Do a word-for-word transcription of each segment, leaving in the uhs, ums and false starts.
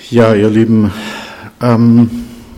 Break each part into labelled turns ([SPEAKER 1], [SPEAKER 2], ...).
[SPEAKER 1] Ja, ihr Lieben, ähm,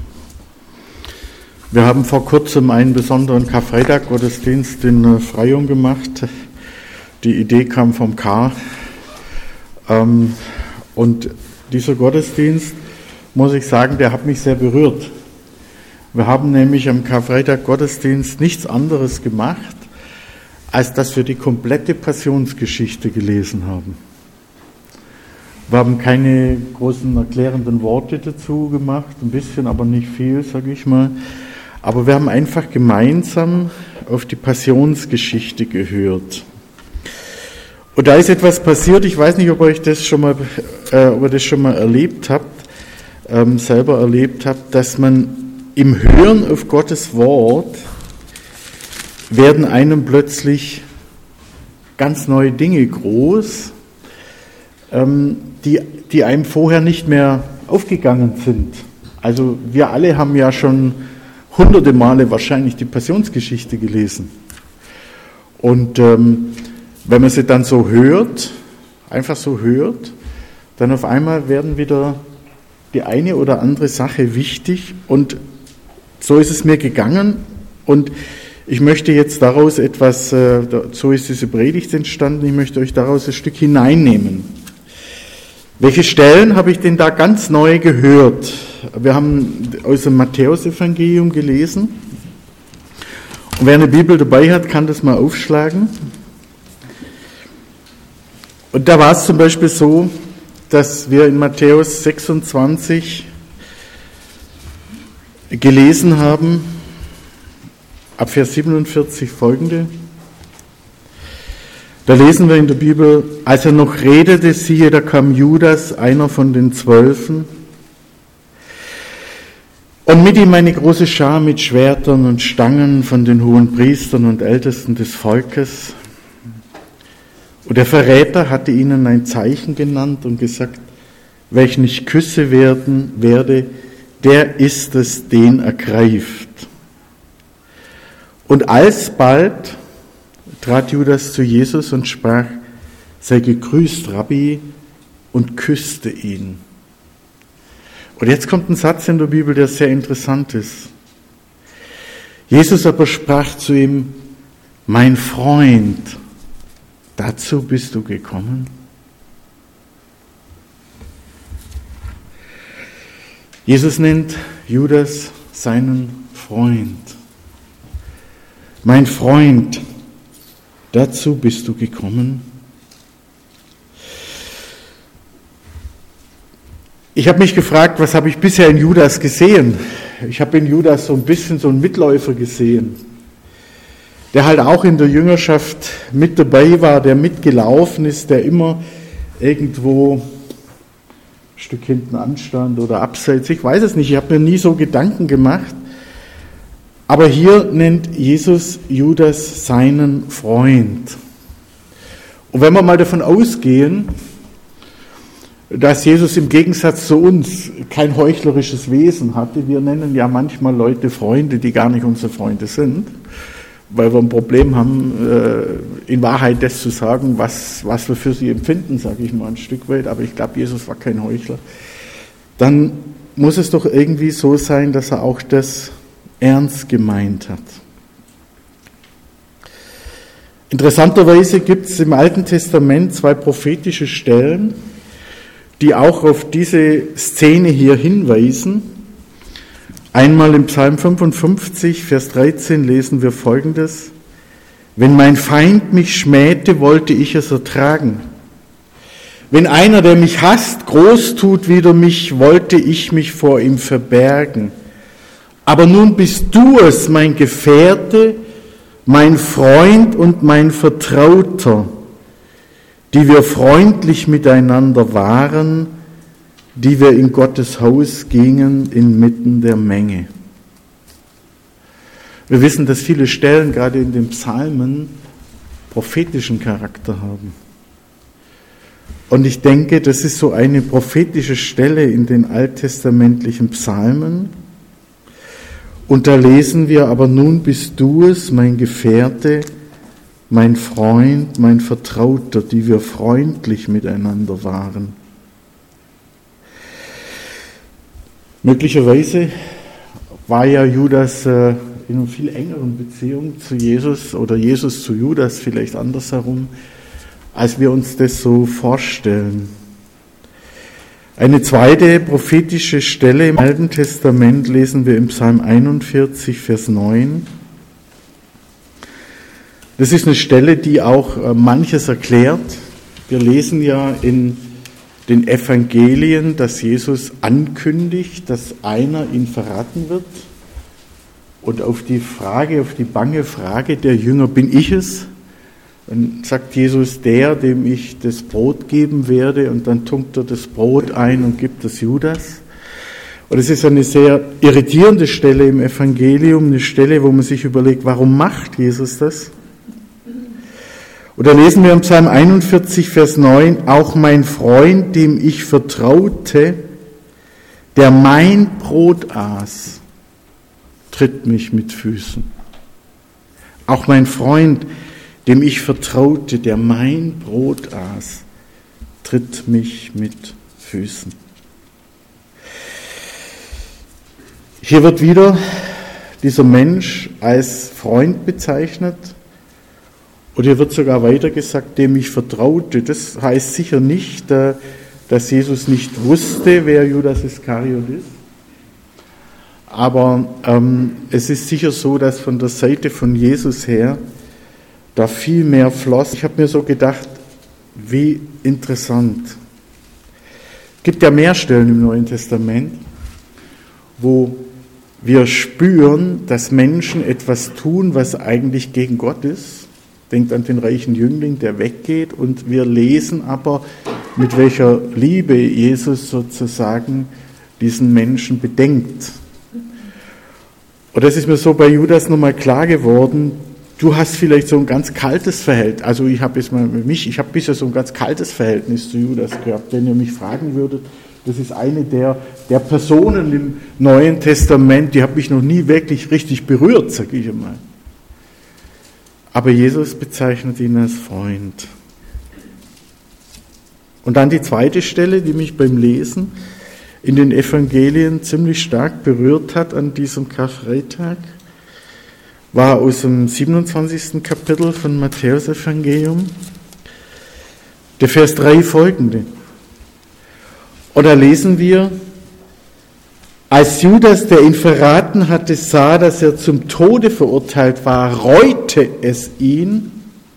[SPEAKER 1] wir haben vor kurzem einen besonderen Karfreitag-Gottesdienst in äh, Freyung gemacht. Die Idee kam vom K. Ähm, und dieser Gottesdienst, muss ich sagen, der hat mich sehr berührt. Wir haben nämlich am Karfreitag-Gottesdienst nichts anderes gemacht, als dass wir die komplette Passionsgeschichte gelesen haben. Wir haben keine großen erklärenden Worte dazu gemacht, ein bisschen, aber nicht viel, sage ich mal. Aber wir haben einfach gemeinsam auf die Passionsgeschichte gehört. Und da ist etwas passiert, ich weiß nicht, ob ihr das schon mal, äh, ob ihr das schon mal erlebt habt, ähm, selber erlebt habt, dass man im Hören auf Gottes Wort werden einem plötzlich ganz neue Dinge groß, ähm, die, die einem vorher nicht mehr aufgegangen sind. Also wir alle haben ja schon hunderte Male wahrscheinlich die Passionsgeschichte gelesen. Und ähm, wenn man sie dann so hört, einfach so hört, dann auf einmal werden wieder die eine oder andere Sache wichtig. Und so ist es mir gegangen. Und ich möchte jetzt daraus etwas, äh, so ist diese Predigt entstanden, ich möchte euch daraus ein Stück hineinnehmen. Welche Stellen habe ich denn da ganz neu gehört? Wir haben aus dem Matthäusevangelium gelesen. Und wer eine Bibel dabei hat, kann das mal aufschlagen. Und da war es zum Beispiel so, dass wir in Matthäus sechsundzwanzig gelesen haben, ab Vers siebenundvierzig folgende. Da lesen wir in der Bibel, als er noch redete, siehe, da kam Judas, einer von den Zwölfen, und mit ihm eine große Schar mit Schwertern und Stangen von den hohen Priestern und Ältesten des Volkes. Und der Verräter hatte ihnen ein Zeichen genannt und gesagt, welchen ich küsse werden werde, der ist es, den ergreift. Und alsbald trat Judas zu Jesus und sprach, sei gegrüßt, Rabbi, und küsste ihn. Und jetzt kommt ein Satz in der Bibel, der sehr interessant ist. Jesus aber sprach zu ihm, mein Freund, dazu bist du gekommen? Jesus nennt Judas seinen Freund. Mein Freund, dazu bist du gekommen? Ich habe mich gefragt, was habe ich bisher in Judas gesehen? Ich habe in Judas so ein bisschen so einen Mitläufer gesehen, der halt auch in der Jüngerschaft mit dabei war, der mitgelaufen ist, der immer irgendwo ein Stück hinten anstand oder abseits. Ich weiß es nicht, ich habe mir nie so Gedanken gemacht. Aber hier nennt Jesus Judas seinen Freund. Und wenn wir mal davon ausgehen, dass Jesus im Gegensatz zu uns kein heuchlerisches Wesen hatte, wir nennen ja manchmal Leute Freunde, die gar nicht unsere Freunde sind, weil wir ein Problem haben, in Wahrheit das zu sagen, was, was wir für sie empfinden, sage ich mal ein Stück weit, aber ich glaube, Jesus war kein Heuchler. Dann muss es doch irgendwie so sein, dass er auch das ernst gemeint hat. Interessanterweise gibt es im Alten Testament zwei prophetische Stellen, die auch auf diese Szene hier hinweisen. Einmal im Psalm fünfundfünfzig, Vers dreizehn lesen wir Folgendes. Wenn mein Feind mich schmähte, wollte ich es ertragen. Wenn einer, der mich hasst, groß tut wider mich, wollte ich mich vor ihm verbergen. Aber nun bist du es, mein Gefährte, mein Freund und mein Vertrauter, die wir freundlich miteinander waren, die wir in Gottes Haus gingen inmitten der Menge. Wir wissen, dass viele Stellen, gerade in den Psalmen, prophetischen Charakter haben. Und ich denke, das ist so eine prophetische Stelle in den alttestamentlichen Psalmen. Und da lesen wir, aber nun bist du es, mein Gefährte, mein Freund, mein Vertrauter, die wir freundlich miteinander waren. Möglicherweise war ja Judas äh, in einer viel engeren Beziehung zu Jesus oder Jesus zu Judas vielleicht andersherum, als wir uns das so vorstellen. Eine zweite prophetische Stelle im Alten Testament lesen wir im Psalm einundvierzig, Vers neun. Das ist eine Stelle, die auch manches erklärt. Wir lesen ja in den Evangelien, dass Jesus ankündigt, dass einer ihn verraten wird. Und auf die Frage, auf die bange Frage der Jünger, bin ich es? Dann sagt Jesus, der, dem ich das Brot geben werde, und dann tunkt er das Brot ein und gibt es Judas. Und es ist eine sehr irritierende Stelle im Evangelium, eine Stelle, wo man sich überlegt, warum macht Jesus das? Und da lesen wir im Psalm einundvierzig, Vers neun, auch mein Freund, dem ich vertraute, der mein Brot aß, tritt mich mit Füßen. Auch mein Freund, dem ich vertraute, der mein Brot aß, tritt mich mit Füßen. Hier wird wieder dieser Mensch als Freund bezeichnet und hier wird sogar weiter gesagt, dem ich vertraute. Das heißt sicher nicht, dass Jesus nicht wusste, wer Judas Iskariot ist, aber ähm, es ist sicher so, dass von der Seite von Jesus her da viel mehr floss. Ich habe mir so gedacht, wie interessant. Es gibt ja mehr Stellen im Neuen Testament, wo wir spüren, dass Menschen etwas tun, was eigentlich gegen Gott ist. Denkt an den reichen Jüngling, der weggeht, und wir lesen aber, mit welcher Liebe Jesus sozusagen diesen Menschen bedenkt. Und das ist mir so bei Judas nochmal klar geworden. Du hast vielleicht so ein ganz kaltes Verhältnis, also ich habe jetzt mal mit mich, ich habe bisher so ein ganz kaltes Verhältnis zu Judas gehabt. Wenn ihr mich fragen würdet, das ist eine der, der Personen im Neuen Testament, die hat mich noch nie wirklich richtig berührt, sage ich einmal. Aber Jesus bezeichnet ihn als Freund. Und dann die zweite Stelle, die mich beim Lesen in den Evangelien ziemlich stark berührt hat an diesem Karfreitag, war aus dem siebenundzwanzigsten Kapitel von Matthäus Evangelium, der Vers drei folgende. Und da lesen wir, als Judas, der ihn verraten hatte, sah, dass er zum Tode verurteilt war, reute es ihn,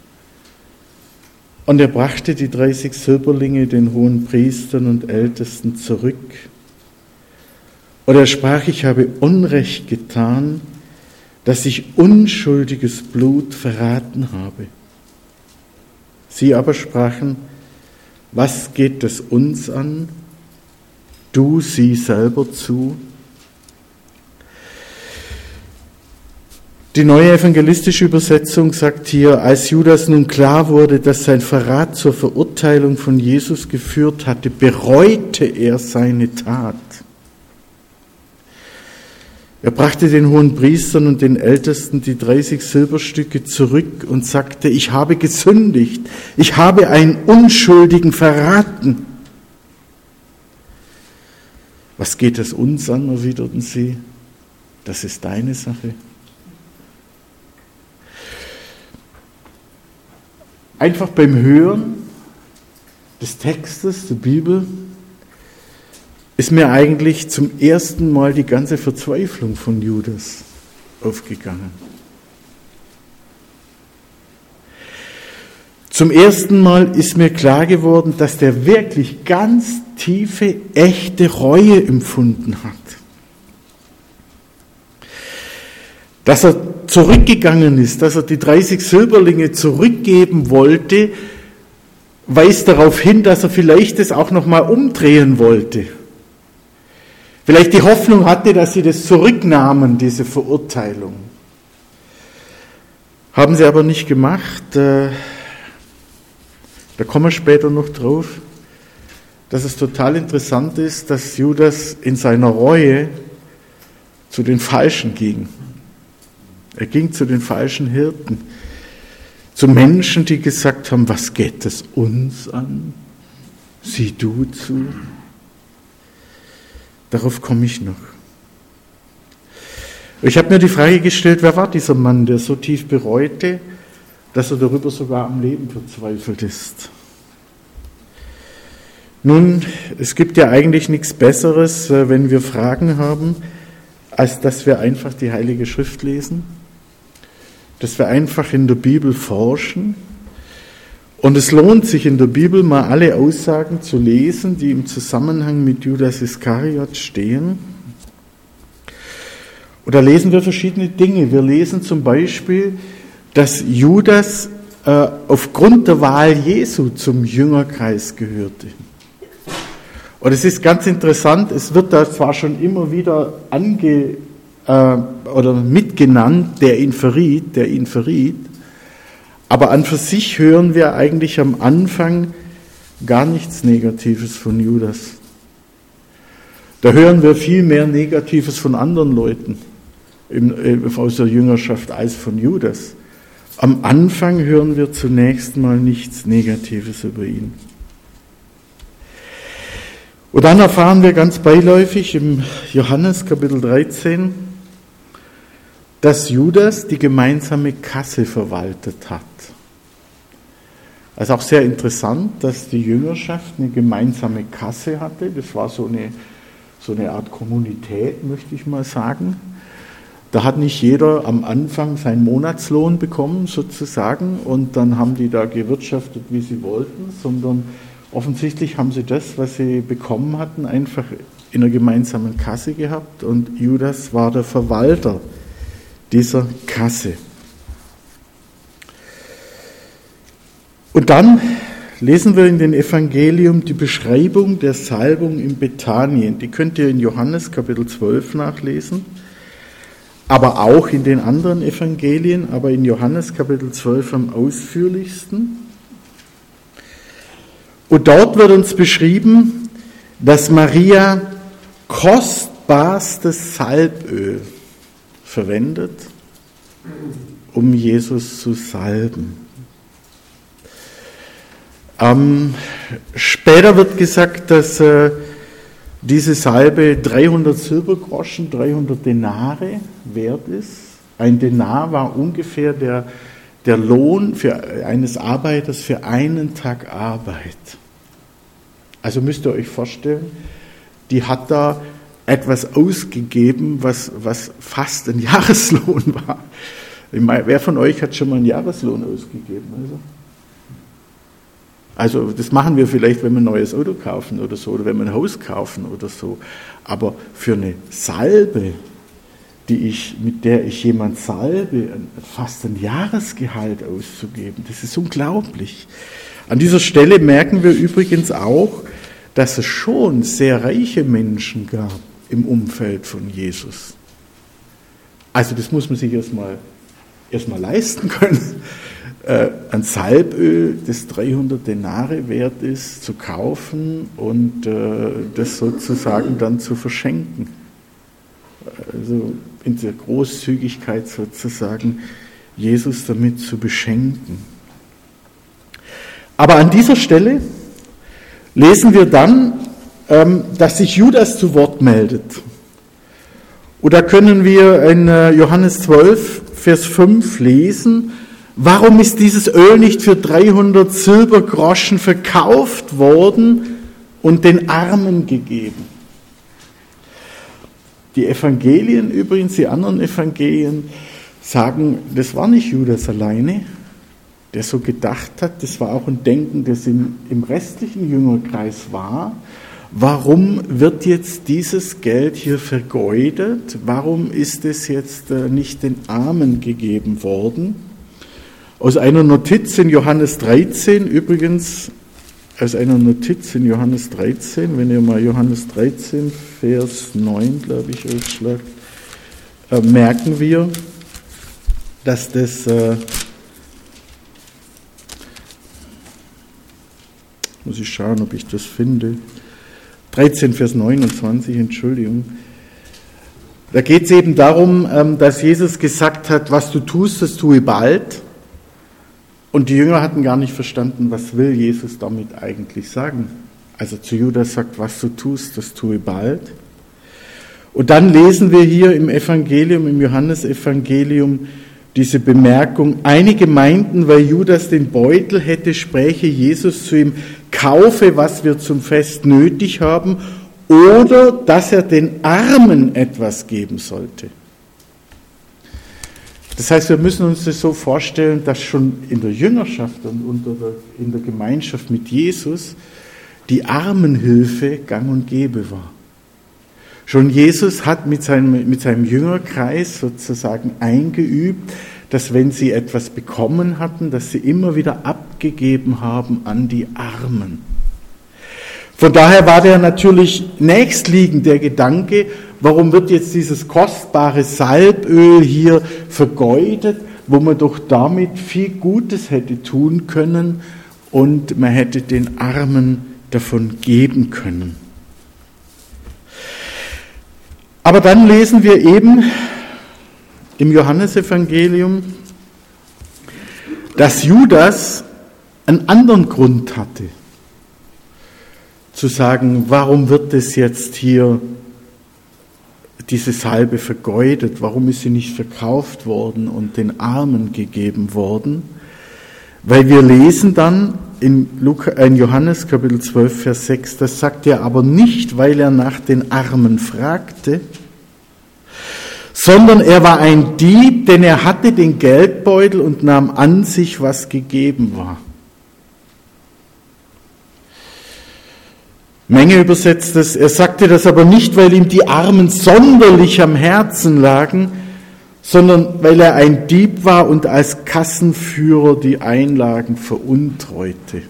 [SPEAKER 1] und er brachte die dreißig Silberlinge den hohen Priestern und Ältesten zurück. Und er sprach, ich habe Unrecht getan, dass ich unschuldiges Blut verraten habe. Sie aber sprachen, was geht es uns an? Du sieh selber zu. Die neue evangelistische Übersetzung sagt hier, als Judas nun klar wurde, dass sein Verrat zur Verurteilung von Jesus geführt hatte, bereute er seine Tat. Er brachte den hohen Priestern und den Ältesten die dreißig Silberstücke zurück und sagte, ich habe gesündigt, ich habe einen Unschuldigen verraten. Was geht es uns an, erwiderten sie, das ist deine Sache. Einfach beim Hören des Textes der Bibel ist mir eigentlich zum ersten Mal die ganze Verzweiflung von Judas aufgegangen. Zum ersten Mal ist mir klar geworden, dass der wirklich ganz tiefe, echte Reue empfunden hat. Dass er zurückgegangen ist, dass er die dreißig Silberlinge zurückgeben wollte, weist darauf hin, dass er vielleicht das auch nochmal umdrehen wollte. Vielleicht die Hoffnung hatte, dass sie das zurücknahmen, diese Verurteilung. Haben sie aber nicht gemacht. Da kommen wir später noch drauf, dass es total interessant ist, dass Judas in seiner Reue zu den Falschen ging. Er ging zu den falschen Hirten, zu Menschen, die gesagt haben, was geht es uns an? Sieh du zu. Darauf komme ich noch. Ich habe mir die Frage gestellt, wer war dieser Mann, der so tief bereute, dass er darüber sogar am Leben verzweifelt ist? Nun, es gibt ja eigentlich nichts Besseres, wenn wir Fragen haben, als dass wir einfach die Heilige Schrift lesen, dass wir einfach in der Bibel forschen. Und es lohnt sich in der Bibel mal alle Aussagen zu lesen, die im Zusammenhang mit Judas Iskariot stehen. Und da lesen wir verschiedene Dinge. Wir lesen zum Beispiel, dass Judas äh, aufgrund der Wahl Jesu zum Jüngerkreis gehörte. Und es ist ganz interessant, es wird da zwar schon immer wieder ange äh, oder mitgenannt, der ihn verriet, der ihn verriet, aber an für sich hören wir eigentlich am Anfang gar nichts Negatives von Judas. Da hören wir viel mehr Negatives von anderen Leuten aus der Jüngerschaft als von Judas. Am Anfang hören wir zunächst mal nichts Negatives über ihn. Und dann erfahren wir ganz beiläufig im Johannes Kapitel dreizehn, dass Judas die gemeinsame Kasse verwaltet hat. Also auch sehr interessant, dass die Jüngerschaft eine gemeinsame Kasse hatte. Das war so eine, so eine Art Kommunität, möchte ich mal sagen. Da hat nicht jeder am Anfang seinen Monatslohn bekommen, sozusagen, und dann haben die da gewirtschaftet, wie sie wollten, sondern offensichtlich haben sie das, was sie bekommen hatten, einfach in einer gemeinsamen Kasse gehabt, und Judas war der Verwalter dieser Kasse. Und dann lesen wir in den Evangelium die Beschreibung der Salbung in Bethanien. Die könnt ihr in Johannes Kapitel zwölf nachlesen, aber auch in den anderen Evangelien, aber in Johannes Kapitel zwölf am ausführlichsten. Und dort wird uns beschrieben, dass Maria kostbarstes Salböl verwendet, um Jesus zu salben. Ähm, später wird gesagt, dass äh, diese Salbe dreihundert Silbergroschen, dreihundert Denare wert ist. Ein Denar war ungefähr der, der Lohn für, eines Arbeiters für einen Tag Arbeit. Also müsst ihr euch vorstellen, die hat da etwas ausgegeben, was, was fast ein Jahreslohn war. Ich meine, wer von euch hat schon mal einen Jahreslohn ausgegeben? Also? Also das machen wir vielleicht, wenn wir ein neues Auto kaufen oder so, oder wenn wir ein Haus kaufen oder so. Aber für eine Salbe, die ich, mit der ich jemand salbe, fast ein Jahresgehalt auszugeben, das ist unglaublich. An dieser Stelle merken wir übrigens auch, dass es schon sehr reiche Menschen gab im Umfeld von Jesus. Also das muss man sich erstmal erstmal leisten können. Ein Salböl, das dreihundert Denare wert ist, zu kaufen und äh, das sozusagen dann zu verschenken. Also in der Großzügigkeit sozusagen Jesus damit zu beschenken. Aber an dieser Stelle lesen wir dann, ähm, dass sich Judas zu Wort meldet. Und da können wir in Johannes zwölf, Vers fünf lesen: Warum ist dieses Öl nicht für dreihundert Silbergroschen verkauft worden und den Armen gegeben? Die Evangelien übrigens, die anderen Evangelien, sagen, das war nicht Judas alleine, der so gedacht hat. Das war auch ein Denken, das im, im restlichen Jüngerkreis war. Warum wird jetzt dieses Geld hier vergeudet? Warum ist es jetzt nicht den Armen gegeben worden? Aus einer Notiz in Johannes dreizehn, übrigens, aus einer Notiz in Johannes dreizehn, wenn ihr mal Johannes dreizehn, Vers neun, glaube ich, ausschlagt, äh, merken wir, dass das, äh, muss ich schauen, ob ich das finde, dreizehn, Vers neunundzwanzig, Entschuldigung. Da geht es eben darum, ähm, dass Jesus gesagt hat, was du tust, das tue bald. Und die Jünger hatten gar nicht verstanden, was will Jesus damit eigentlich sagen. Also zu Judas sagt, was du tust, das tue bald. Und dann lesen wir hier im Evangelium, im Johannesevangelium, diese Bemerkung: Einige meinten, weil Judas den Beutel hätte, spräche Jesus zu ihm: Kaufe, was wir zum Fest nötig haben, oder dass er den Armen etwas geben sollte. Das heißt, wir müssen uns das so vorstellen, dass schon in der Jüngerschaft und in der Gemeinschaft mit Jesus die Armenhilfe gang und gäbe war. Schon Jesus hat mit seinem, mit seinem Jüngerkreis sozusagen eingeübt, dass wenn sie etwas bekommen hatten, dass sie immer wieder abgegeben haben an die Armen. Von daher war der natürlich nächstliegend der Gedanke, warum wird jetzt dieses kostbare Salböl hier vergeudet, wo man doch damit viel Gutes hätte tun können und man hätte den Armen davon geben können. Aber dann lesen wir eben im Johannesevangelium, dass Judas einen anderen Grund hatte, zu sagen, warum wird es jetzt hier diese Salbe vergeudet, warum ist sie nicht verkauft worden und den Armen gegeben worden? Weil wir lesen dann in, Lukas, in Johannes Kapitel zwölf, Vers sechs, das sagt er aber nicht, weil er nach den Armen fragte, sondern er war ein Dieb, denn er hatte den Geldbeutel und nahm an sich, was gegeben war. Menge übersetzt es, er sagte das aber nicht, weil ihm die Armen sonderlich am Herzen lagen, sondern weil er ein Dieb war und als Kassenführer die Einlagen veruntreute.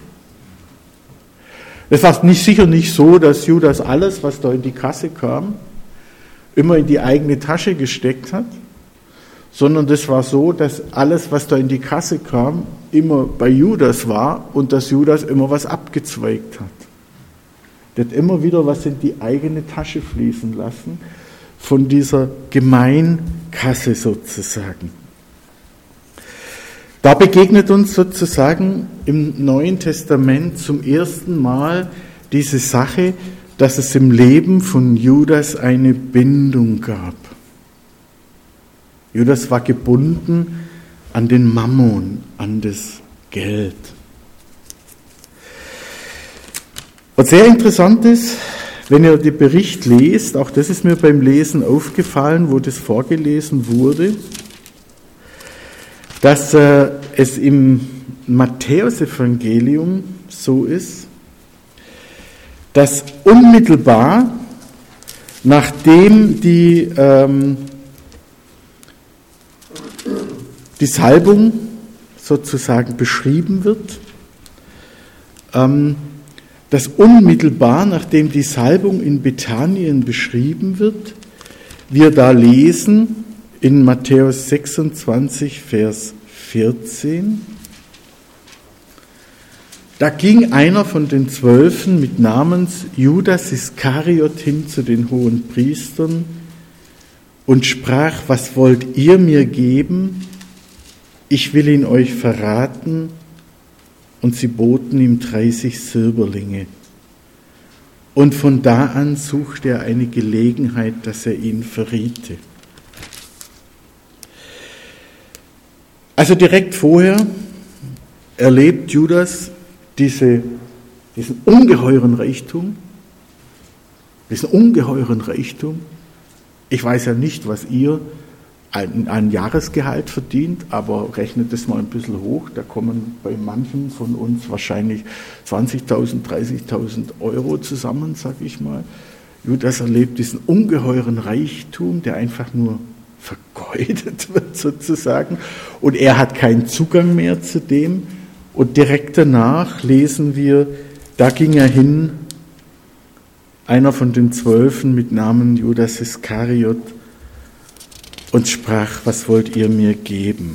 [SPEAKER 1] Es war nicht, sicher nicht so, dass Judas alles, was da in die Kasse kam, immer in die eigene Tasche gesteckt hat, sondern das war so, dass alles, was da in die Kasse kam, immer bei Judas war und dass Judas immer was abgezweigt hat. Der hat immer wieder was in die eigene Tasche fließen lassen, von dieser Gemeinkasse sozusagen. Da begegnet uns sozusagen im Neuen Testament zum ersten Mal diese Sache, dass es im Leben von Judas eine Bindung gab. Judas war gebunden an den Mammon, an das Geld. Was sehr interessant ist, wenn ihr den Bericht lest, auch das ist mir beim Lesen aufgefallen, wo das vorgelesen wurde, dass äh, es im Matthäusevangelium so ist, dass unmittelbar, nachdem die, ähm, die Salbung sozusagen beschrieben wird, ähm, dass unmittelbar, nachdem die Salbung in Bethanien beschrieben wird, wir da lesen in Matthäus sechsundzwanzig, Vers vierzehn, da ging einer von den Zwölfen mit Namens Judas Iskariot hin zu den hohen Priestern und sprach: Was wollt ihr mir geben? Ich will ihn euch verraten. Und sie boten ihm dreißig Silberlinge. Und von da an suchte er eine Gelegenheit, dass er ihn verriete. Also direkt vorher erlebt Judas diese, diesen ungeheuren Reichtum, diesen ungeheuren Reichtum. Ich weiß ja nicht, was ihr ein, ein Jahresgehalt verdient, aber rechnet das mal ein bisschen hoch, da kommen bei manchen von uns wahrscheinlich zwanzigtausend, dreißigtausend Euro zusammen, sag ich mal. Judas erlebt diesen ungeheuren Reichtum, der einfach nur vergeudet wird sozusagen, und er hat keinen Zugang mehr zu dem. Und direkt danach lesen wir, da ging er hin, einer von den Zwölfen mit Namen Judas Iskariot, und sprach: Was wollt ihr mir geben?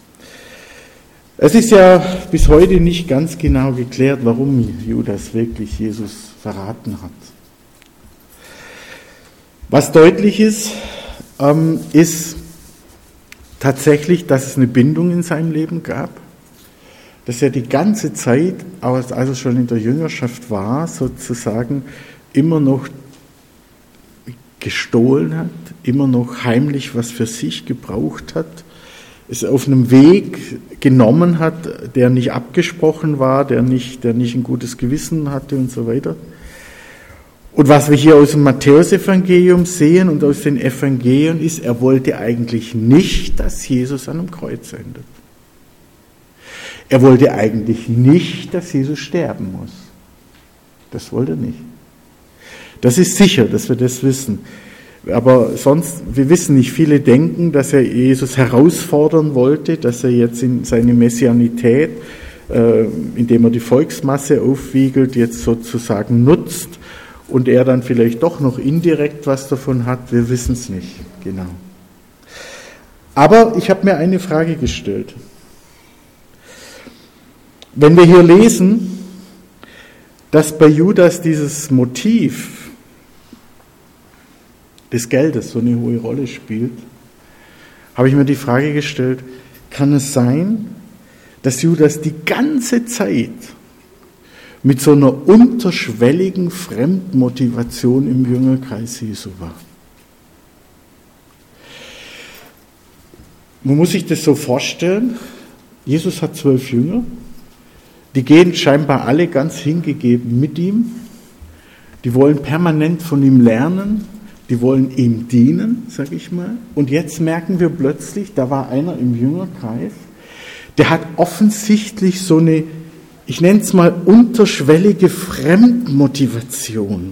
[SPEAKER 1] Es ist ja bis heute nicht ganz genau geklärt, warum Judas wirklich Jesus verraten hat. Was deutlich ist, ähm, ist tatsächlich, dass es eine Bindung in seinem Leben gab, dass er die ganze Zeit, als er schon in der Jüngerschaft war, sozusagen immer noch gestohlen hat, immer noch heimlich was für sich gebraucht hat, es auf einem Weg genommen hat, der nicht abgesprochen war, der nicht, der nicht ein gutes Gewissen hatte und so weiter. Und was wir hier aus dem Matthäusevangelium sehen und aus den Evangelien ist, er wollte eigentlich nicht, dass Jesus an einem Kreuz endet. Er wollte eigentlich nicht, dass Jesus sterben muss. Das wollte er nicht. Das ist sicher, dass wir das wissen. Aber sonst, wir wissen nicht, viele denken, dass er Jesus herausfordern wollte, dass er jetzt in seine Messianität, äh, indem er die Volksmasse aufwiegelt, jetzt sozusagen nutzt und er dann vielleicht doch noch indirekt was davon hat. Wir wissen es nicht genau. Aber ich habe mir eine Frage gestellt. Wenn wir hier lesen, dass bei Judas dieses Motiv des Geldes so eine hohe Rolle spielt, habe ich mir die Frage gestellt, kann es sein, dass Judas die ganze Zeit mit so einer unterschwelligen Fremdmotivation im Jüngerkreis Jesu war? Man muss sich das so vorstellen, Jesus hat zwölf Jünger, die gehen scheinbar alle ganz hingegeben mit ihm, die wollen permanent von ihm lernen, die wollen ihm dienen, sage ich mal. Und jetzt merken wir plötzlich, da war einer im Jüngerkreis, der hat offensichtlich so eine, ich nenne es mal, unterschwellige Fremdmotivation.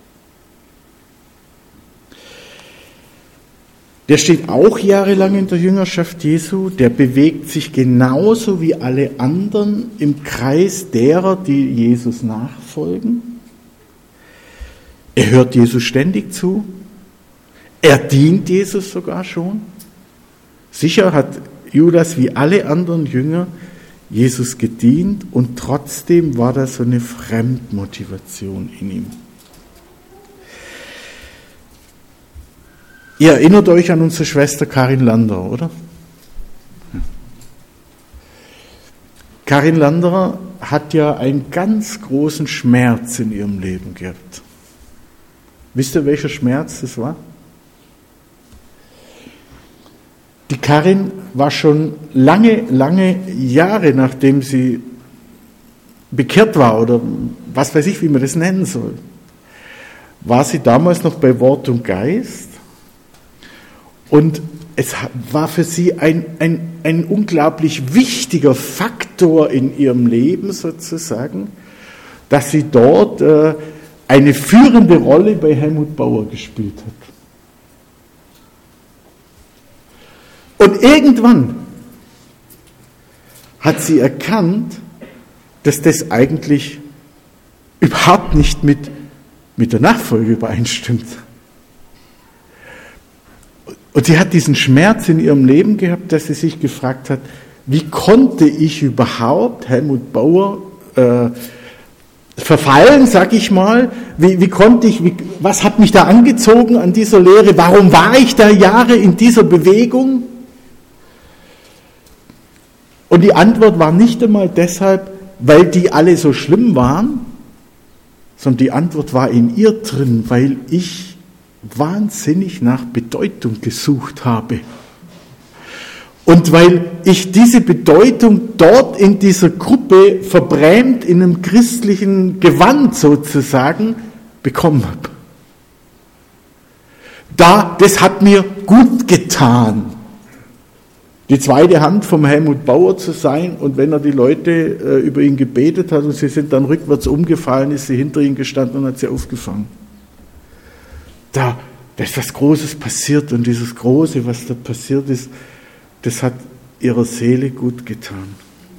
[SPEAKER 1] Der steht auch jahrelang in der Jüngerschaft Jesu, der bewegt sich genauso wie alle anderen im Kreis derer, die Jesus nachfolgen. Er hört Jesus ständig zu. Er dient Jesus sogar schon. Sicher hat Judas wie alle anderen Jünger Jesus gedient und trotzdem war da so eine Fremdmotivation in ihm. Ihr erinnert euch an unsere Schwester Karin Landerer, oder? Karin Landerer hat ja einen ganz großen Schmerz in ihrem Leben gehabt. Wisst ihr, welcher Schmerz das war? Die Karin war schon lange, lange Jahre, nachdem sie bekehrt war, oder was weiß ich, wie man das nennen soll, war sie damals noch bei Wort und Geist. Und es war für sie ein, ein, ein unglaublich wichtiger Faktor in ihrem Leben sozusagen, dass sie dort äh, eine führende Rolle bei Helmut Bauer gespielt hat. Und irgendwann hat sie erkannt, dass das eigentlich überhaupt nicht mit, mit der Nachfolge übereinstimmt. Und sie hat diesen Schmerz in ihrem Leben gehabt, dass sie sich gefragt hat, wie konnte ich überhaupt Helmut Bauer äh, verfallen, sag ich mal, wie, wie konnte ich, wie, was hat mich da angezogen an dieser Lehre, warum war ich da Jahre in dieser Bewegung? Und die Antwort war nicht einmal deshalb, weil die alle so schlimm waren, sondern die Antwort war in ihr drin, weil ich wahnsinnig nach Bedeutung gesucht habe. Und weil ich diese Bedeutung dort in dieser Gruppe verbrämt in einem christlichen Gewand sozusagen bekommen habe. Da, das hat mir gut getan. Die zweite Hand vom Helmut Bauer zu sein und wenn er die Leute äh, über ihn gebetet hat und sie sind dann rückwärts umgefallen, ist sie hinter ihm gestanden und hat sie aufgefangen. Da, da ist was Großes passiert und dieses Große, was da passiert ist, das hat ihrer Seele gut getan.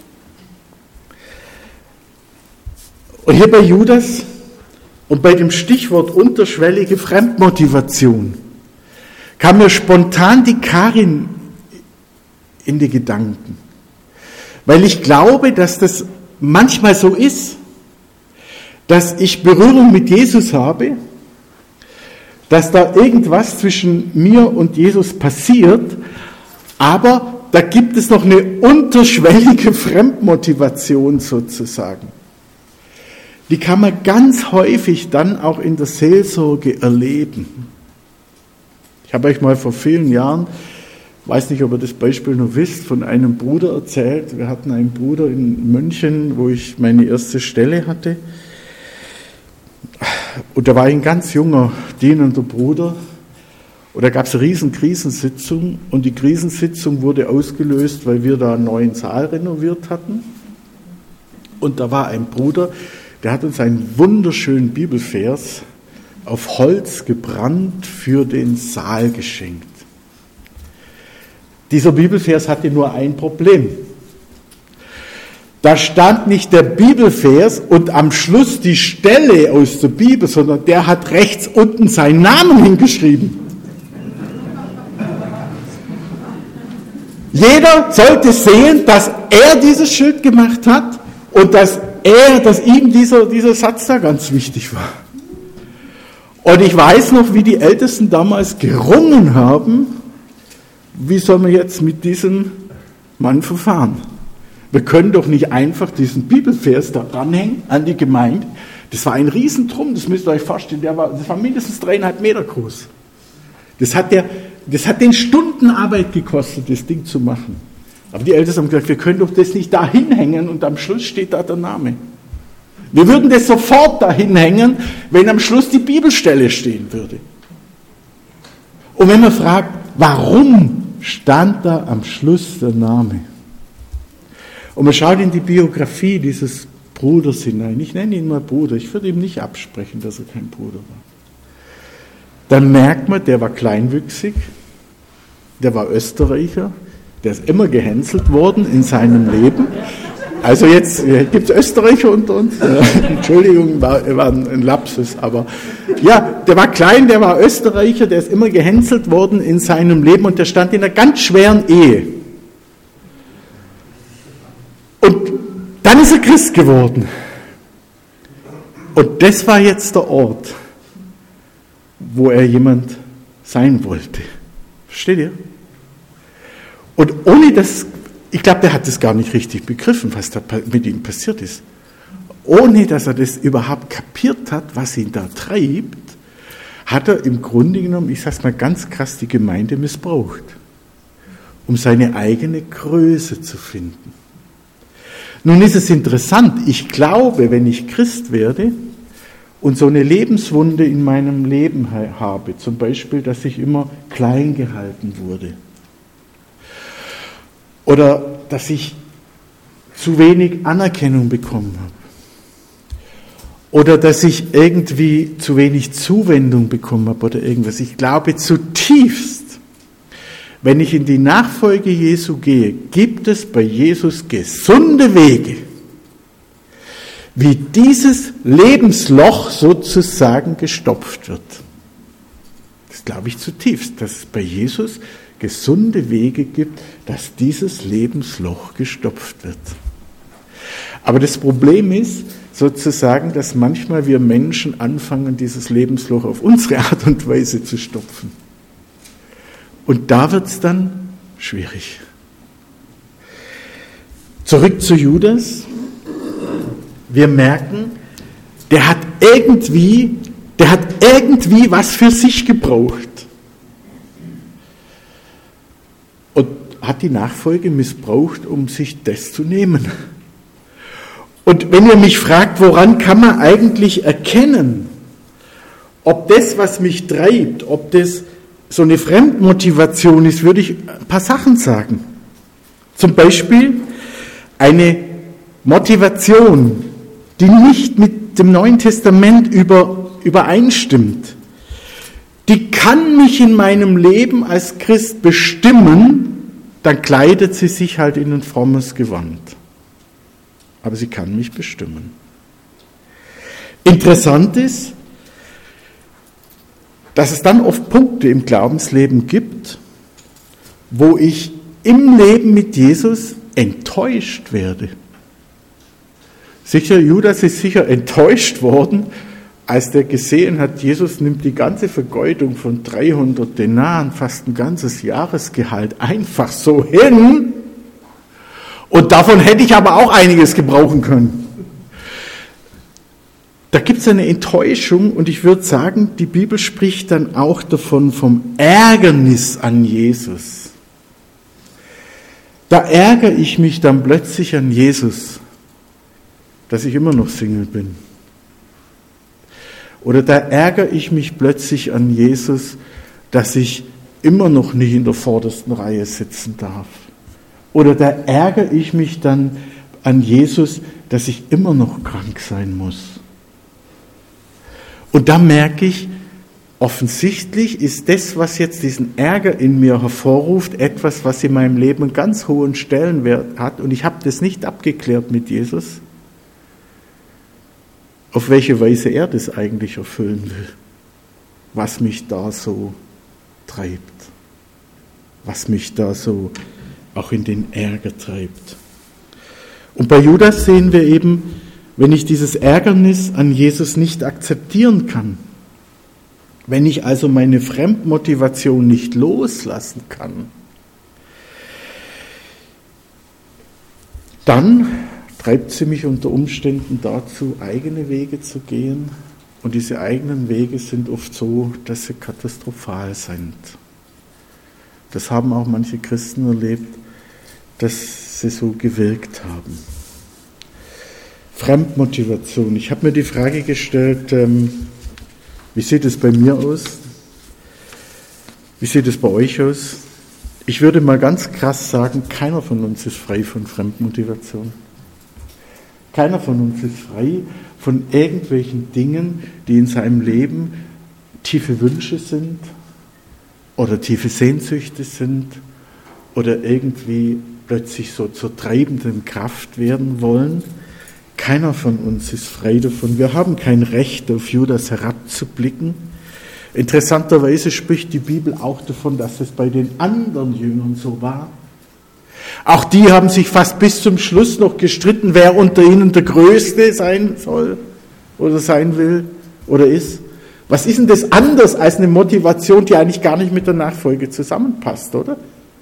[SPEAKER 1] Und hier bei Judas und bei dem Stichwort unterschwellige Fremdmotivation kam mir spontan die Karin in die Gedanken. Weil ich glaube, dass das manchmal so ist, dass ich Berührung mit Jesus habe, dass da irgendwas zwischen mir und Jesus passiert, aber da gibt es noch eine unterschwellige Fremdmotivation sozusagen. Die kann man ganz häufig dann auch in der Seelsorge erleben. Ich habe euch mal vor vielen Jahren, weiß nicht, ob ihr das Beispiel noch wisst, von einem Bruder erzählt. Wir hatten einen Bruder in München, wo ich meine erste Stelle hatte. Und da war ein ganz junger, dienender Bruder. Und da gab es eine riesen Krisensitzung. Und die Krisensitzung wurde ausgelöst, weil wir da einen neuen Saal renoviert hatten. Und da war ein Bruder, der hat uns einen wunderschönen Bibelvers auf Holz gebrannt für den Saal geschenkt. Dieser Bibelvers hatte nur ein Problem. Da stand nicht der Bibelvers und am Schluss die Stelle aus der Bibel, sondern der hat rechts unten seinen Namen hingeschrieben. Jeder sollte sehen, dass er dieses Schild gemacht hat und dass er, dass ihm dieser, dieser Satz da ganz wichtig war. Und ich weiß noch, wie die Ältesten damals gerungen haben, wie soll man jetzt mit diesem Mann verfahren? Wir können doch nicht einfach diesen Bibelvers da ranhängen an die Gemeinde. Das war ein Riesentrum, das müsst ihr euch vorstellen, der war, das war mindestens dreieinhalb Meter groß. Das hat, der, das hat den Stundenarbeit gekostet, das Ding zu machen. Aber die Ältesten haben gesagt, wir können doch das nicht da hinhängen und am Schluss steht da der Name. Wir würden das sofort da hinhängen, wenn am Schluss die Bibelstelle stehen würde. Und wenn man fragt, warum stand da am Schluss der Name? Und man schaut in die Biografie dieses Bruders hinein. Ich nenne ihn mal Bruder, ich würde ihm nicht absprechen, dass er kein Bruder war. Dann merkt man, der war kleinwüchsig, der war Österreicher, der ist immer gehänselt worden in seinem Leben. Also jetzt gibt es Österreicher unter uns. Entschuldigung, war, war ein Lapsus, aber ja, der war klein, der war Österreicher, der ist immer gehänselt worden in seinem Leben und der stand in einer ganz schweren Ehe. Und dann ist er Christ geworden. Und das war jetzt der Ort, wo er jemand sein wollte. Versteht ihr? Und ohne das, ich glaube, der hat das gar nicht richtig begriffen, was da mit ihm passiert ist. Ohne dass er das überhaupt kapiert hat, was ihn da treibt, hat er im Grunde genommen, ich sage es mal ganz krass, die Gemeinde missbraucht, um seine eigene Größe zu finden. Nun ist es interessant, ich glaube, wenn ich Christ werde und so eine Lebenswunde in meinem Leben habe, zum Beispiel, dass ich immer klein gehalten wurde, oder dass ich zu wenig Anerkennung bekommen habe. Oder dass ich irgendwie zu wenig Zuwendung bekommen habe oder irgendwas. Ich glaube zutiefst, wenn ich in die Nachfolge Jesu gehe, gibt es bei Jesus gesunde Wege, wie dieses Lebensloch sozusagen gestopft wird. Das glaube ich zutiefst, dass es bei Jesus gesunde Wege gibt, dass dieses Lebensloch gestopft wird. Aber das Problem ist sozusagen, dass manchmal wir Menschen anfangen, dieses Lebensloch auf unsere Art und Weise zu stopfen. Und da wird es dann schwierig. Zurück zu Judas. Wir merken, der hat irgendwie, der hat irgendwie was für sich gebraucht. Und hat die Nachfolge missbraucht, um sich das zu nehmen. Und wenn ihr mich fragt, woran kann man eigentlich erkennen, ob das, was mich treibt, ob das so eine Fremdmotivation ist, würde ich ein paar Sachen sagen. Zum Beispiel eine Motivation, die nicht mit dem Neuen Testament über, übereinstimmt. Die kann mich in meinem Leben als Christ bestimmen, dann kleidet sie sich halt in ein frommes Gewand. Aber sie kann mich bestimmen. Interessant ist, dass es dann oft Punkte im Glaubensleben gibt, wo ich im Leben mit Jesus enttäuscht werde. Sicher, Judas ist sicher enttäuscht worden, als der gesehen hat, Jesus nimmt die ganze Vergeudung von dreihundert Denaren, fast ein ganzes Jahresgehalt, einfach so hin. Und davon hätte ich aber auch einiges gebrauchen können. Da gibt es eine Enttäuschung und ich würde sagen, die Bibel spricht dann auch davon vom Ärgernis an Jesus. Da ärgere ich mich dann plötzlich an Jesus, dass ich immer noch Single bin. Oder da ärgere ich mich plötzlich an Jesus, dass ich immer noch nicht in der vordersten Reihe sitzen darf. Oder da ärgere ich mich dann an Jesus, dass ich immer noch krank sein muss. Und da merke ich, offensichtlich ist das, was jetzt diesen Ärger in mir hervorruft, etwas, was in meinem Leben einen ganz hohen Stellenwert hat. Und ich habe das nicht abgeklärt mit Jesus, auf welche Weise er das eigentlich erfüllen will, was mich da so treibt, was mich da so auch in den Ärger treibt. Und bei Judas sehen wir eben, wenn ich dieses Ärgernis an Jesus nicht akzeptieren kann, wenn ich also meine Fremdmotivation nicht loslassen kann, dann treibt sie mich unter Umständen dazu, eigene Wege zu gehen. Und diese eigenen Wege sind oft so, dass sie katastrophal sind. Das haben auch manche Christen erlebt, dass sie so gewirkt haben. Fremdmotivation. Ich habe mir die Frage gestellt, ähm, wie sieht es bei mir aus? Wie sieht es bei euch aus? Ich würde mal ganz krass sagen, keiner von uns ist frei von Fremdmotivation. Keiner von uns ist frei von irgendwelchen Dingen, die in seinem Leben tiefe Wünsche sind oder tiefe Sehnsüchte sind oder irgendwie plötzlich so zur treibenden Kraft werden wollen. Keiner von uns ist frei davon. Wir haben kein Recht, auf Judas herabzublicken. Interessanterweise spricht die Bibel auch davon, dass es bei den anderen Jüngern so war. Auch die haben sich fast bis zum Schluss noch gestritten, wer unter ihnen der Größte sein soll oder sein will oder ist. Was ist denn das anders als eine Motivation, die eigentlich gar nicht mit der Nachfolge zusammenpasst, oder?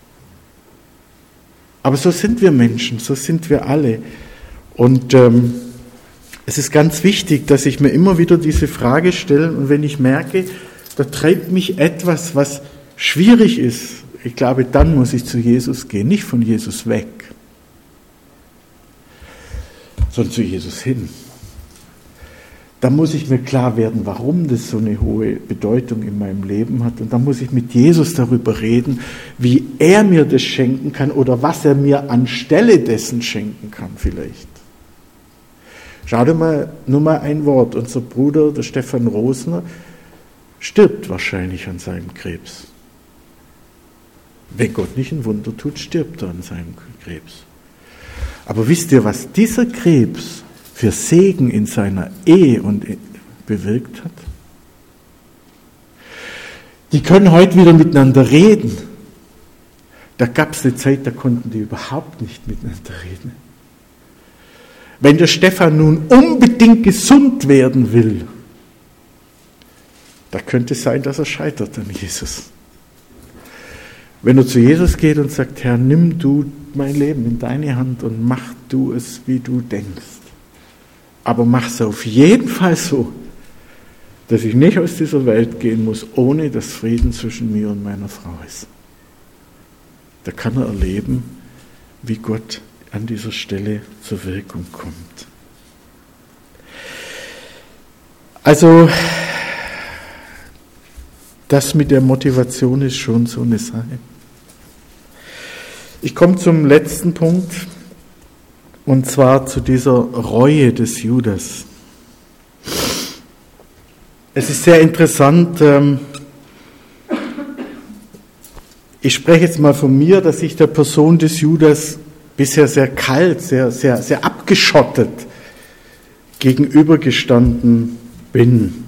[SPEAKER 1] Aber so sind wir Menschen, so sind wir alle. Und ähm, es ist ganz wichtig, dass ich mir immer wieder diese Frage stelle und wenn ich merke, da treibt mich etwas, was schwierig ist, ich glaube, dann muss ich zu Jesus gehen, nicht von Jesus weg, sondern zu Jesus hin. Da muss ich mir klar werden, warum das so eine hohe Bedeutung in meinem Leben hat. Und dann muss ich mit Jesus darüber reden, wie er mir das schenken kann oder was er mir anstelle dessen schenken kann vielleicht. Schau dir mal nur mal ein Wort. Unser Bruder, der Stefan Rosner, stirbt wahrscheinlich an seinem Krebs. Wenn Gott nicht ein Wunder tut, stirbt er an seinem Krebs. Aber wisst ihr, was dieser Krebs für Segen in seiner Ehe und bewirkt hat? Die können heute wieder miteinander reden. Da gab es eine Zeit, da konnten die überhaupt nicht miteinander reden. Wenn der Stefan nun unbedingt gesund werden will, da könnte es sein, dass er scheitert an Jesus. Wenn er zu Jesus geht und sagt, Herr, nimm du mein Leben in deine Hand und mach du es, wie du denkst. Aber mach es auf jeden Fall so, dass ich nicht aus dieser Welt gehen muss, ohne dass Frieden zwischen mir und meiner Frau ist. Da kann er erleben, wie Gott an dieser Stelle zur Wirkung kommt. Also, das mit der Motivation ist schon so eine Sache. Ich komme zum letzten Punkt, und zwar zu dieser Reue des Judas. Es ist sehr interessant, ich spreche jetzt mal von mir, dass ich der Person des Judas bisher sehr kalt, sehr, sehr, sehr abgeschottet gegenübergestanden bin.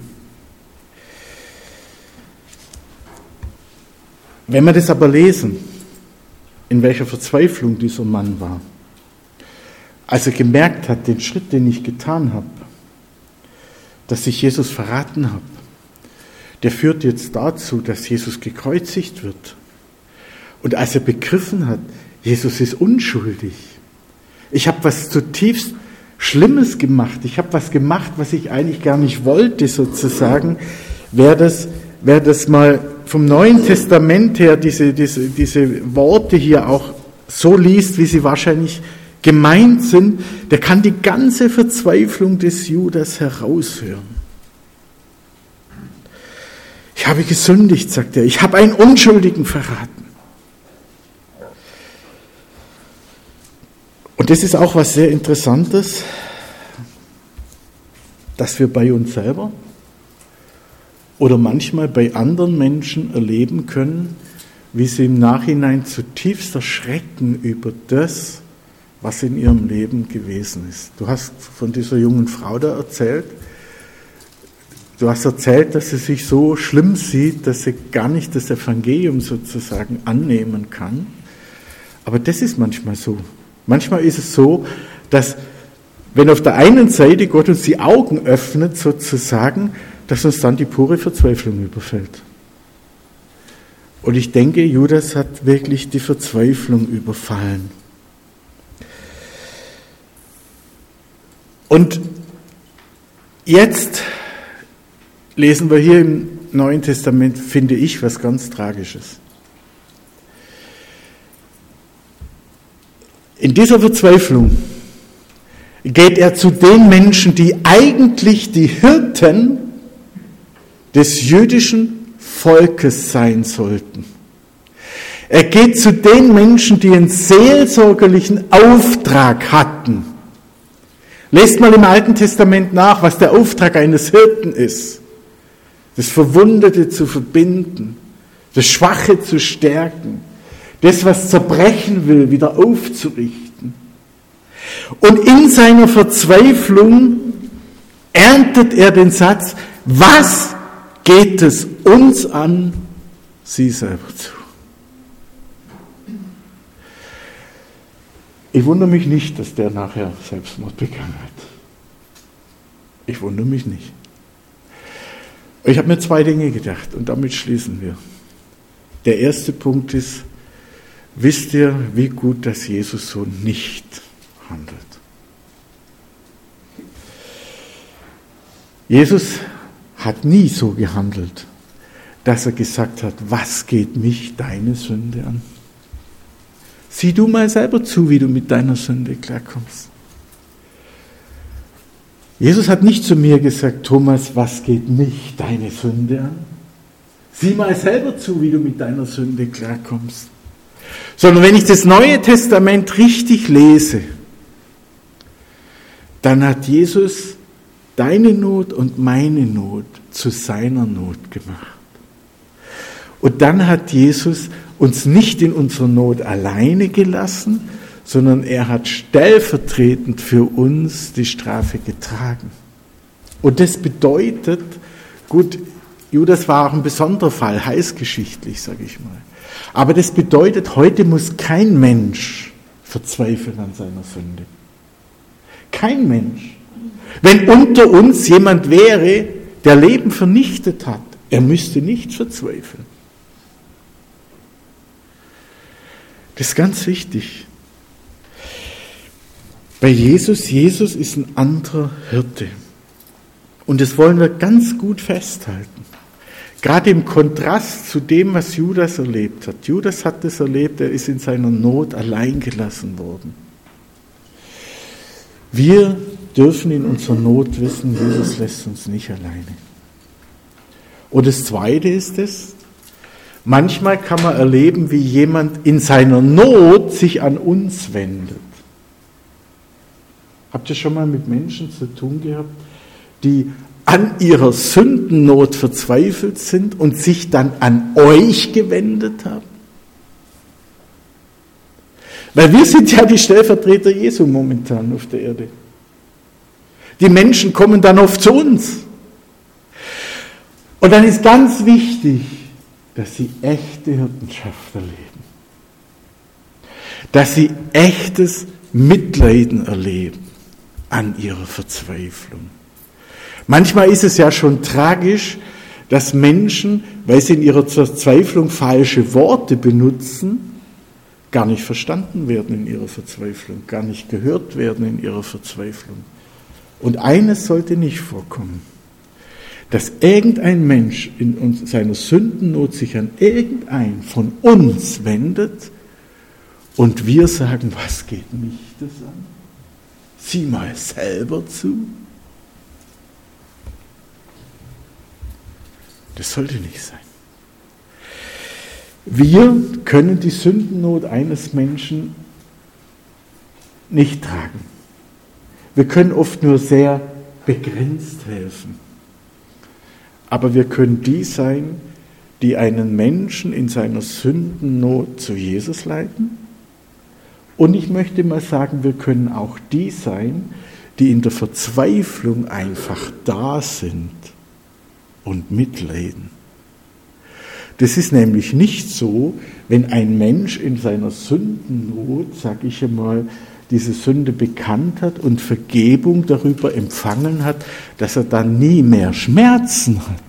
[SPEAKER 1] Wenn wir das aber lesen, in welcher Verzweiflung dieser Mann war, als er gemerkt hat, den Schritt, den ich getan habe, dass ich Jesus verraten habe, der führt jetzt dazu, dass Jesus gekreuzigt wird. Und als er begriffen hat, Jesus ist unschuldig, ich habe was zutiefst Schlimmes gemacht, ich habe was gemacht, was ich eigentlich gar nicht wollte sozusagen, wer das, wer das mal vom Neuen Testament her, diese, diese, diese Worte hier auch so liest, wie sie wahrscheinlich gemeint sind, der kann die ganze Verzweiflung des Judas heraushören. Ich habe gesündigt, sagt er, ich habe einen Unschuldigen verraten. Und das ist auch was sehr Interessantes, dass wir bei uns selber oder manchmal bei anderen Menschen erleben können, wie sie im Nachhinein zutiefst erschrecken über das, was in ihrem Leben gewesen ist. Du hast von dieser jungen Frau da erzählt. Du hast erzählt, dass sie sich so schlimm sieht, dass sie gar nicht das Evangelium sozusagen annehmen kann. Aber das ist manchmal so. Manchmal ist es so, dass wenn auf der einen Seite Gott uns die Augen öffnet sozusagen, dass uns dann die pure Verzweiflung überfällt. Und ich denke, Judas hat wirklich die Verzweiflung überfallen. Und jetzt lesen wir hier im Neuen Testament, finde ich, was ganz Tragisches. In dieser Verzweiflung geht er zu den Menschen, die eigentlich die Hirten des jüdischen Volkes sein sollten. Er geht zu den Menschen, die einen seelsorgerlichen Auftrag hatten. Lest mal im Alten Testament nach, was der Auftrag eines Hirten ist. Das Verwundete zu verbinden, das Schwache zu stärken, das, was zerbrechen will, wieder aufzurichten. Und in seiner Verzweiflung erntet er den Satz, was geht es uns an, sie selber zu? Ich wundere mich nicht, dass der nachher Selbstmord begangen hat. Ich wundere mich nicht. Ich habe mir zwei Dinge gedacht und damit schließen wir. Der erste Punkt ist, wisst ihr, wie gut, dass Jesus so nicht handelt? Jesus hat nie so gehandelt, dass er gesagt hat, was geht mich deine Sünde an? Sieh du mal selber zu, wie du mit deiner Sünde klarkommst. Jesus hat nicht zu mir gesagt, Thomas, was geht mich deine Sünde an? Sieh mal selber zu, wie du mit deiner Sünde klarkommst. Sondern wenn ich das Neue Testament richtig lese, dann hat Jesus deine Not und meine Not zu seiner Not gemacht. Und dann hat Jesus uns nicht in unserer Not alleine gelassen, sondern er hat stellvertretend für uns die Strafe getragen. Und das bedeutet, gut, Judas war auch ein besonderer Fall, heißgeschichtlich, sage ich mal. Aber das bedeutet, heute muss kein Mensch verzweifeln an seiner Sünde. Kein Mensch. Wenn unter uns jemand wäre, der Leben vernichtet hat, er müsste nicht verzweifeln. Das ist ganz wichtig. Bei Jesus, Jesus ist ein anderer Hirte. Und das wollen wir ganz gut festhalten. Gerade im Kontrast zu dem, was Judas erlebt hat. Judas hat das erlebt, er ist in seiner Not allein gelassen worden. Wir dürfen in unserer Not wissen, Jesus lässt uns nicht alleine. Und das Zweite ist es, manchmal kann man erleben, wie jemand in seiner Not sich an uns wendet. Habt ihr schon mal mit Menschen zu tun gehabt, die an ihrer Sündennot verzweifelt sind und sich dann an euch gewendet haben? Weil wir sind ja die Stellvertreter Jesu momentan auf der Erde. Die Menschen kommen dann oft zu uns. Und dann ist ganz wichtig, dass sie echte Hirtenschaft erleben. Dass sie echtes Mitleiden erleben an ihrer Verzweiflung. Manchmal ist es ja schon tragisch, dass Menschen, weil sie in ihrer Verzweiflung falsche Worte benutzen, gar nicht verstanden werden in ihrer Verzweiflung, gar nicht gehört werden in ihrer Verzweiflung. Und eines sollte nicht vorkommen, dass irgendein Mensch in uns, seiner Sündennot sich an irgendeinen von uns wendet und wir sagen, was geht mich das an? Sieh mal selber zu. Das sollte nicht sein. Wir können die Sündennot eines Menschen nicht tragen. Wir können oft nur sehr begrenzt helfen. Aber wir können die sein, die einen Menschen in seiner Sündennot zu Jesus leiten. Und ich möchte mal sagen, wir können auch die sein, die in der Verzweiflung einfach da sind und mitleiden. Das ist nämlich nicht so, wenn ein Mensch in seiner Sündennot, sag ich einmal, diese Sünde bekannt hat und Vergebung darüber empfangen hat, dass er dann nie mehr Schmerzen hat.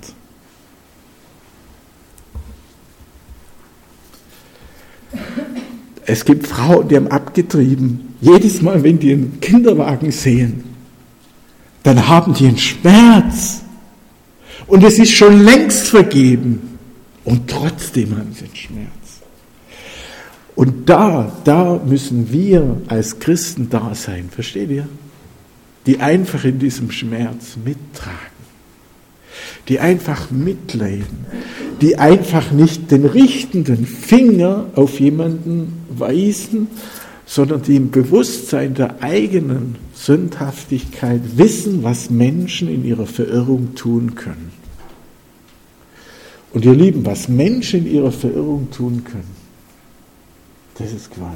[SPEAKER 1] Es gibt Frauen, die haben abgetrieben. Jedes Mal, wenn die einen Kinderwagen sehen, dann haben die einen Schmerz. Und es ist schon längst vergeben. Und trotzdem haben sie einen Schmerz. Und da, da müssen wir als Christen da sein, versteht ihr? Die einfach in diesem Schmerz mittragen. Die einfach mitleiden. Die einfach nicht den richtenden Finger auf jemanden weisen, sondern die im Bewusstsein der eigenen Sündhaftigkeit wissen, was Menschen in ihrer Verirrung tun können. Und ihr Lieben, was Menschen in ihrer Verirrung tun können, das ist gewaltig.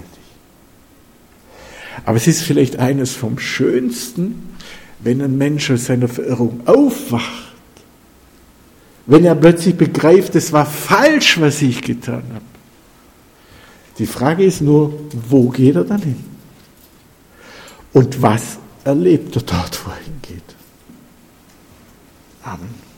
[SPEAKER 1] Aber es ist vielleicht eines vom Schönsten, wenn ein Mensch aus seiner Verirrung aufwacht, wenn er plötzlich begreift, es war falsch, was ich getan habe. Die Frage ist nur, wo geht er dann hin? Und was erlebt er dort, wo er hingeht? Amen.